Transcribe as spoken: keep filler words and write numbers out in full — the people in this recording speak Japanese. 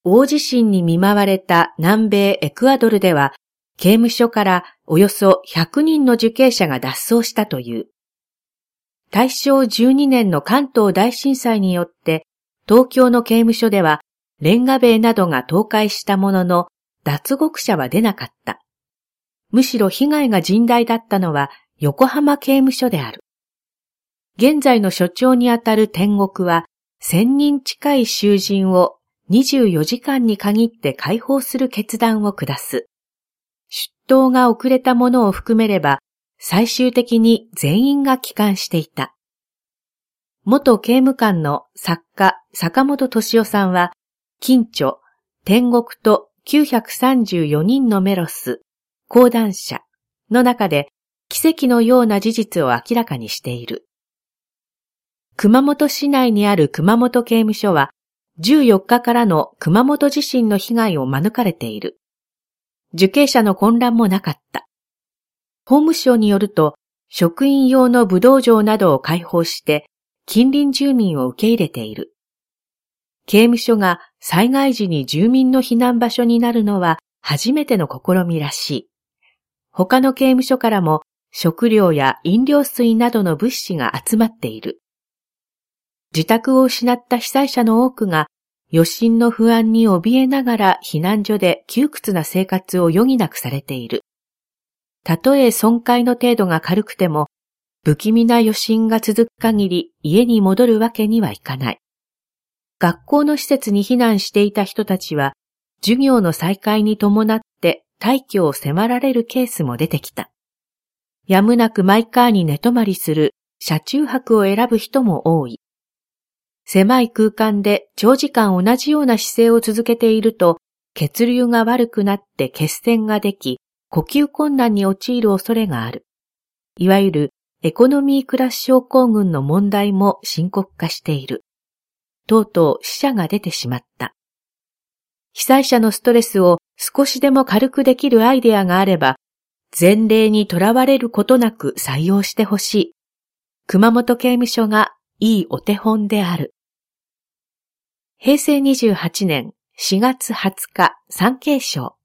大地震に見舞われた南米エクアドルでは、刑務所からおよそひゃくにんの受刑者が脱走したという。大正じゅうにねんの関東大震災によって、東京の刑務所ではレンガ塀などが倒壊したものの、脱獄者は出なかった。むしろ被害が甚大だったのは横浜刑務所である。現在の所長にあたる天国は、せんにん近い囚人をにじゅうよじかんに限って解放する決断を下す。出頭が遅れた者を含めれば、最終的に全員が帰還していた。元刑務官の作家坂本敏夫さんは、近著、天国ときゅうひゃくさんじゅうよにんのメロス、講談社の中で奇跡のような事実を明らかにしている。熊本市内にある熊本刑務所は、じゅうよっかからの熊本地震の被害を免れている。受刑者の混乱もなかった。法務省によると、職員用の武道場などを開放して、近隣住民を受け入れている。刑務所が災害時に住民の避難場所になるのは初めての試みらしい。他の刑務所からも食料や飲料水などの物資が集まっている。自宅を失った被災者の多くが余震の不安に怯えながら避難所で窮屈な生活を余儀なくされている。たとえ損壊の程度が軽くても、不気味な余震が続く限り家に戻るわけにはいかない。学校の施設に避難していた人たちは、授業の再開に伴って退去を迫られるケースも出てきた。やむなくマイカーに寝泊まりする車中泊を選ぶ人も多い。狭い空間で長時間同じような姿勢を続けていると、血流が悪くなって血栓ができ、呼吸困難に陥る恐れがある。いわゆるエコノミークラス症候群の問題も深刻化している。とうとう死者が出てしまった。被災者のストレスを少しでも軽くできるアイデアがあれば、前例にとらわれることなく採用してほしい。熊本刑務所がいいお手本である。へいせいにじゅうはちねんしがつはつか、産経省。